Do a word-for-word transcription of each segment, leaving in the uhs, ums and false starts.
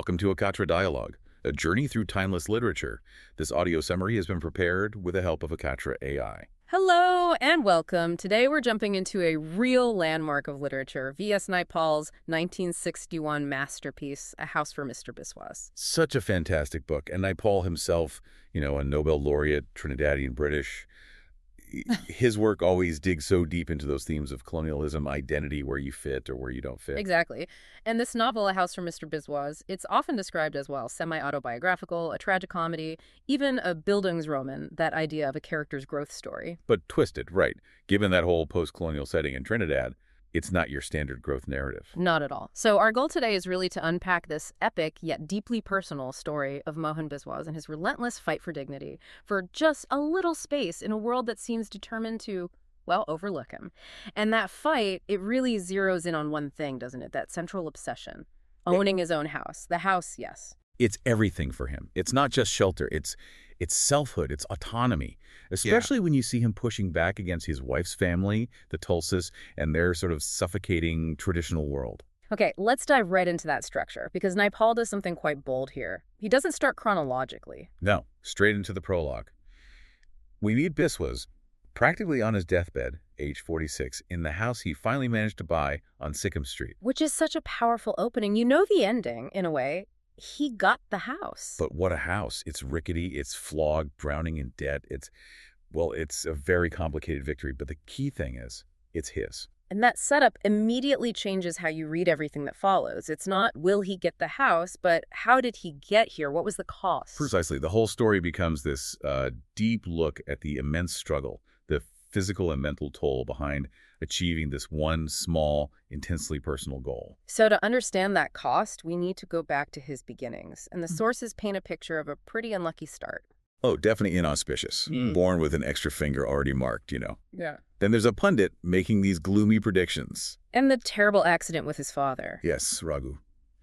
Welcome to Akatra Dialogue, a journey through timeless literature. This audio summary has been prepared with the help of Akatra A I. Hello and welcome. Today we're jumping into a real landmark of literature, V S Naipaul's nineteen sixty-one masterpiece, A House for Mister Biswas. Such a fantastic book, and Naipaul himself, you know, a Nobel laureate, Trinidadian British, his work always digs so deep into those themes of colonialism, identity, where you fit or where you don't fit. Exactly. And this novel, A House for Mister Biswas, it's often described as, well, semi-autobiographical, a tragicomedy, even a Bildungsroman, that idea of a character's growth story. But twisted, right. Given that whole post-colonial setting in Trinidad, it's not your standard growth narrative. Not at all. So our goal today is really to unpack this epic yet deeply personal story of Mohan Biswas and his relentless fight for dignity, for just a little space in a world that seems determined to, well, overlook him. And that fight, it really zeroes in on one thing, doesn't it? That central obsession. Owning his own house. The house, yes. It's everything for him. It's not just shelter. It's it's selfhood. It's autonomy, especially yeah. when you see him pushing back against his wife's family, the Tulsis, and their sort of suffocating traditional world. Okay, let's dive right into that structure, because Naipaul does something quite bold here. He doesn't start chronologically. No, straight into the prologue. We meet Biswas practically on his deathbed, age forty-six, in the house he finally managed to buy on Sikkim Street. Which is such a powerful opening. You know the ending, in a way. He got the house. But what a house. It's rickety, it's flawed, drowning in debt. It's, well, it's a very complicated victory. But the key thing is, it's his. And that setup immediately changes how you read everything that follows. It's not, will he get the house, but how did he get here? What was the cost? Precisely. The whole story becomes this uh, deep look at the immense struggle, the physical and mental toll behind achieving this one small, intensely personal goal. So to understand that cost, we need to go back to his beginnings. And the Mm. sources paint a picture of a pretty unlucky start. Oh, definitely inauspicious. Mm. Born with an extra finger already marked, you know. Yeah. Then there's a pundit making these gloomy predictions. And the terrible accident with his father. Yes, Raghu.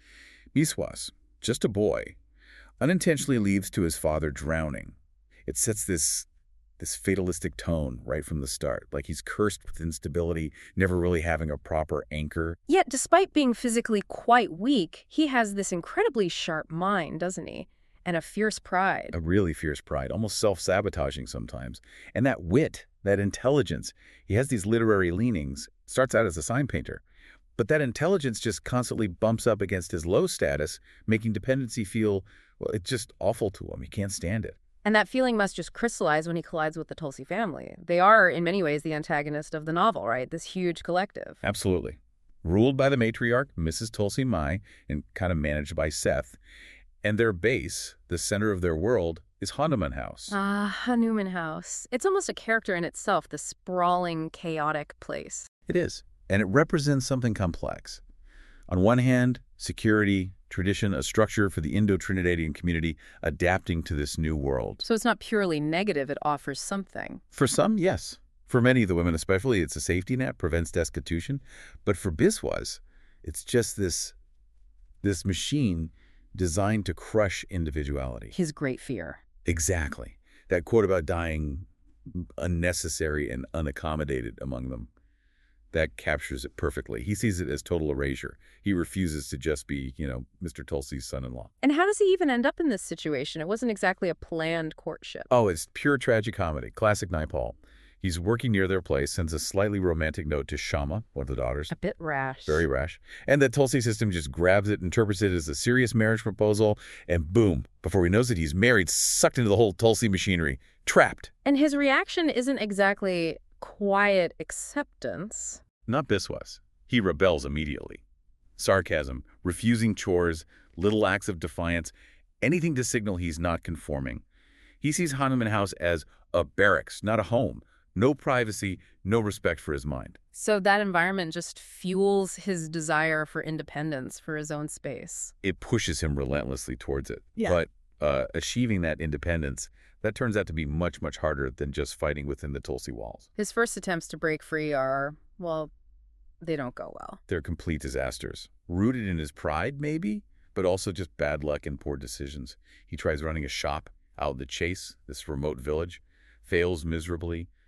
Biswas, just a boy, unintentionally leads to his father drowning. It sets this this fatalistic tone right from the start, like he's cursed with instability, never really having a proper anchor. Yet, despite being physically quite weak, he has this incredibly sharp mind, doesn't he? And a fierce pride. A really fierce pride, almost self-sabotaging sometimes. And that wit, that intelligence. He has these literary leanings, starts out as a sign painter. But that intelligence just constantly bumps up against his low status, making dependency feel, well, it's just awful to him. He can't stand it. And that feeling must just crystallize when he collides with the Tulsi family. They are, in many ways, the antagonist of the novel, right? This huge collective. Absolutely. Ruled by the matriarch, Missus Tulsi Mai, and kind of managed by Seth. And their base, the center of their world, is Hanuman House. Ah, Hanuman House. It's almost a character in itself, the sprawling, chaotic place. It is. And it represents something complex. On one hand, security, tradition, a structure for the Indo-Trinidadian community adapting to this new world. So it's not purely negative, it offers something. For some, yes. For many of the women especially, it's a safety net, prevents destitution. But for Biswas, it's just this, this machine designed to crush individuality. His great fear. Exactly. That quote about dying unnecessary and unaccommodated among them. That captures it perfectly. He sees it as total erasure. He refuses to just be, you know, Mister Tulsi's son-in-law. And how does he even end up in this situation? It wasn't exactly a planned courtship. Oh, it's pure tragicomedy. Classic Naipaul. He's working near their place, sends a slightly romantic note to Shama, one of the daughters. A bit rash. Very rash. And the Tulsi system just grabs it, interprets it as a serious marriage proposal, and boom, before he knows it, he's married, sucked into the whole Tulsi machinery, trapped. And his reaction isn't exactly quiet acceptance. Not Biswas. He rebels immediately. Sarcasm, refusing chores, little acts of defiance, anything to signal he's not conforming. He sees Hanuman House as a barracks, not a home. No privacy, no respect for his mind. So that environment just fuels his desire for independence, for his own space. It pushes him relentlessly towards it. Yeah. But uh, achieving that independence, that turns out to be much, much harder than just fighting within the Tulsi walls. His first attempts to break free are, well, they don't go well. They're complete disasters. Rooted in his pride, maybe, but also just bad luck and poor decisions. He tries running a shop out in the Chase, this remote village, fails miserably,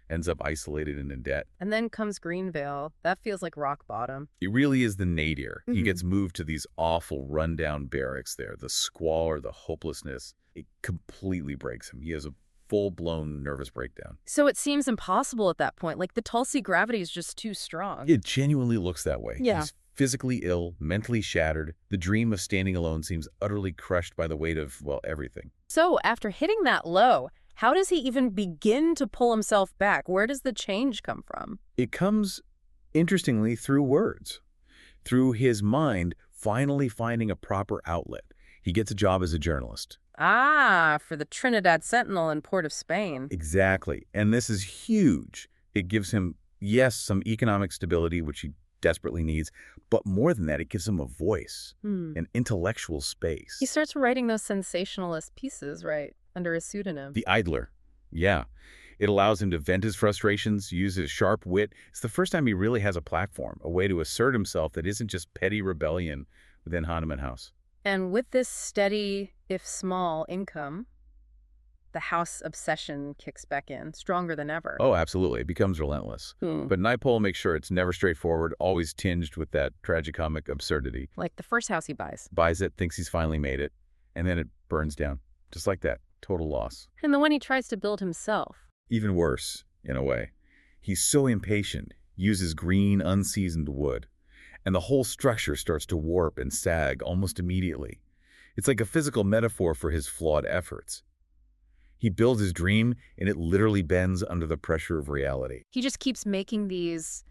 ends up isolated and in debt. And then comes Greenvale. That feels like rock bottom. It really is the nadir. He Mhm. gets moved to these awful rundown barracks there. The squalor, the hopelessness, it completely breaks him. He has a full-blown nervous breakdown. So it seems impossible at that point. Like the Tulsi gravity is just too strong. It genuinely looks that way. Yeah. He's physically ill, mentally shattered. The dream of standing alone seems utterly crushed by the weight of, well, everything. So after hitting that low, how does he even begin to pull himself back? Where does the change come from? It comes, interestingly, through words, through his mind finally finding a proper outlet. He gets a job as a journalist. Ah, for the Trinidad Sentinel in Port of Spain. Exactly. And this is huge. It gives him, yes, some economic stability, which he desperately needs, but more than that, it gives him a voice, Hmm. an intellectual space. He starts writing those sensationalist pieces, right, under his pseudonym. The Idler. Yeah. It allows him to vent his frustrations, use his sharp wit. It's the first time he really has a platform, a way to assert himself that isn't just petty rebellion within Hahnemann House. And with this steady, if small, income, the house obsession kicks back in, stronger than ever. Oh, absolutely. It becomes relentless. Hmm. But Naipaul makes sure it's never straightforward, always tinged with that tragicomic absurdity. Like the first house he buys. Buys it, thinks he's finally made it, and then it burns down. Just like that. Total loss. And the one he tries to build himself. Even worse, in a way. He's so impatient, uses green, unseasoned wood, and the whole structure starts to warp and sag almost immediately. It's like a physical metaphor for his flawed efforts. He builds his dream, and it literally bends under the pressure of reality. He just keeps making these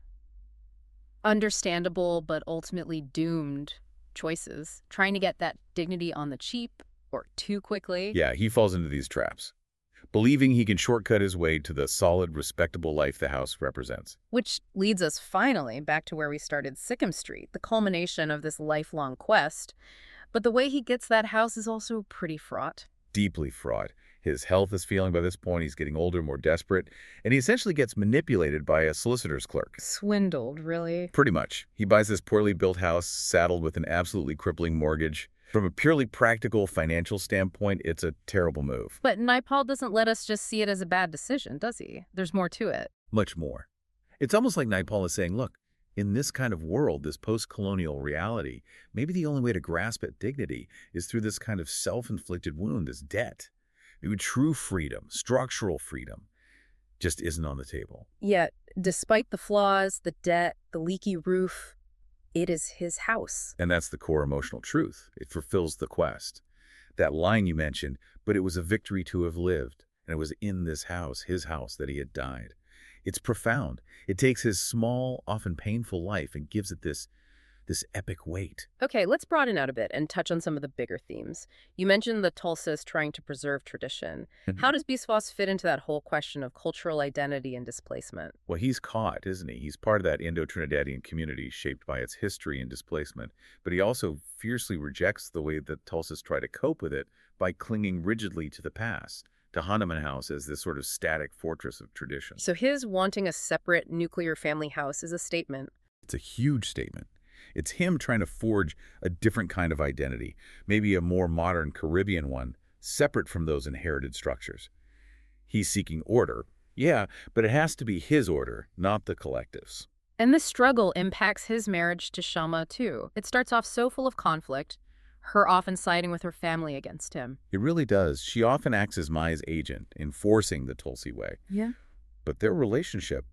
understandable but ultimately doomed choices, trying to get that dignity on the cheap or too quickly. Yeah, he falls into these traps, believing he can shortcut his way to the solid, respectable life the house represents. Which leads us finally back to where we started, Sikkim Street, the culmination of this lifelong quest. But the way he gets that house is also pretty fraught. Deeply fraught. His health is failing by this point. He's getting older, more desperate, and he essentially gets manipulated by a solicitor's clerk. Swindled, really. Pretty much. He buys this poorly built house, saddled with an absolutely crippling mortgage. From a purely practical financial standpoint, it's a terrible move. But Naipaul doesn't let us just see it as a bad decision, does he? There's more to it. Much more. It's almost like Naipaul is saying, look, in this kind of world, this post-colonial reality, maybe the only way to grasp at dignity is through this kind of self-inflicted wound, this debt. Maybe true freedom, structural freedom, just isn't on the table. Yet, despite the flaws, the debt, the leaky roof, it is his house. And that's the core emotional truth. It fulfills the quest. That line you mentioned, but it was a victory to have lived, and it was in this house, his house, that he had died. It's profound. It takes his small, often painful life and gives it this, this epic weight. Okay, let's broaden out a bit and touch on some of the bigger themes. You mentioned the Tulsis trying to preserve tradition. How does Biswas fit into that whole question of cultural identity and displacement? Well, he's caught, isn't he? He's part of that Indo-Trinidadian community shaped by its history and displacement. But he also fiercely rejects the way that Tulsis try to cope with it by clinging rigidly to the past, to Hahnemann House as this sort of static fortress of tradition. So his wanting a separate nuclear family house is a statement. It's a huge statement. It's him trying to forge a different kind of identity, maybe a more modern Caribbean one, separate from those inherited structures. He's seeking order, yeah, but it has to be his order, not the collective's. And this struggle impacts his marriage to Shelma, too. It starts off so full of conflict, her often siding with her family against him. It really does. She often acts as Mai's agent, enforcing the Tulsi way. Yeah. But their relationship,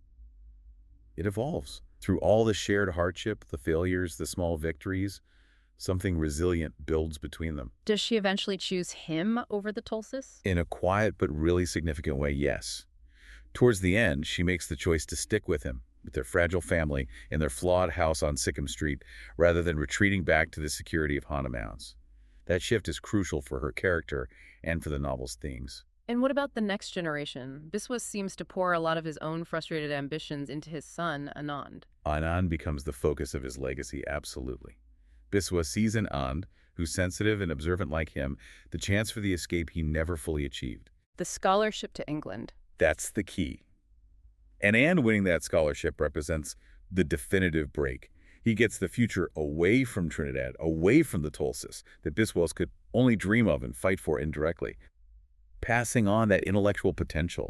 it evolves. Through all the shared hardship, the failures, the small victories, something resilient builds between them. Does she eventually choose him over the Tulsis? In a quiet but really significant way, yes. Towards the end, she makes the choice to stick with him, with their fragile family, in their flawed house on Sikkim Street, rather than retreating back to the security of Hahnemann House. That shift is crucial for her character and for the novel's themes. And what about the next generation? Biswas seems to pour a lot of his own frustrated ambitions into his son, Anand. Anand becomes the focus of his legacy, absolutely. Biswas sees in Anand, who's sensitive and observant like him, the chance for the escape he never fully achieved. The scholarship to England. That's the key. And Anand winning that scholarship represents the definitive break. He gets the future away from Trinidad, away from the Tulsis that Biswas could only dream of and fight for indirectly, passing on that intellectual potential.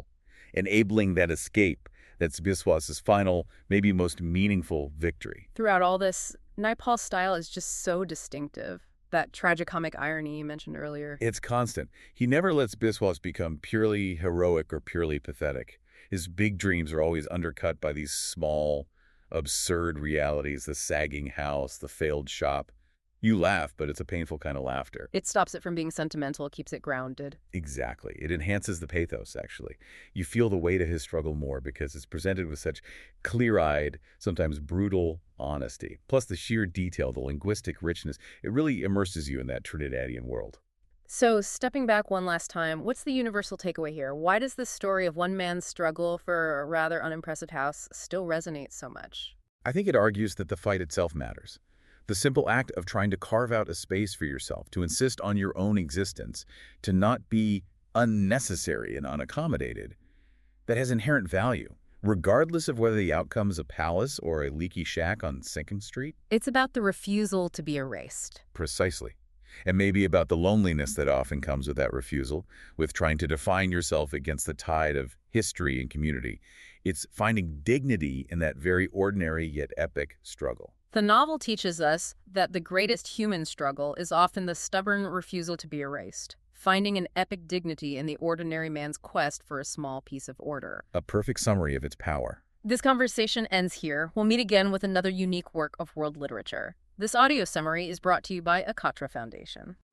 enabling that escape. That's Biswas's final, maybe most meaningful victory. Throughout all this, Naipaul's style is just so distinctive. That tragicomic irony you mentioned earlier. It's constant. He never lets Biswas become purely heroic or purely pathetic. His big dreams are always undercut by these small, absurd realities, the sagging house, the failed shop. You laugh, but it's a painful kind of laughter. It stops it from being sentimental, keeps it grounded. Exactly. It enhances the pathos, actually. You feel the weight of his struggle more because it's presented with such clear-eyed, sometimes brutal honesty. Plus the sheer detail, the linguistic richness, it really immerses you in that Trinidadian world. So, stepping back one last time, what's the universal takeaway here? Why does this story of one man's struggle for a rather unimpressive house still resonate so much? I think it argues that the fight itself matters. The simple act of trying to carve out a space for yourself, to insist on your own existence, to not be unnecessary and unaccommodated, that has inherent value, regardless of whether the outcome is a palace or a leaky shack on Sinking Street. It's about the refusal to be erased. Precisely. And maybe about the loneliness that often comes with that refusal, with trying to define yourself against the tide of history and community. It's finding dignity in that very ordinary yet epic struggle. The novel teaches us that the greatest human struggle is often the stubborn refusal to be erased, finding an epic dignity in the ordinary man's quest for a small piece of order. A perfect summary of its power. This conversation ends here. We'll meet again with another unique work of world literature. This audio summary is brought to you by Akatra Foundation.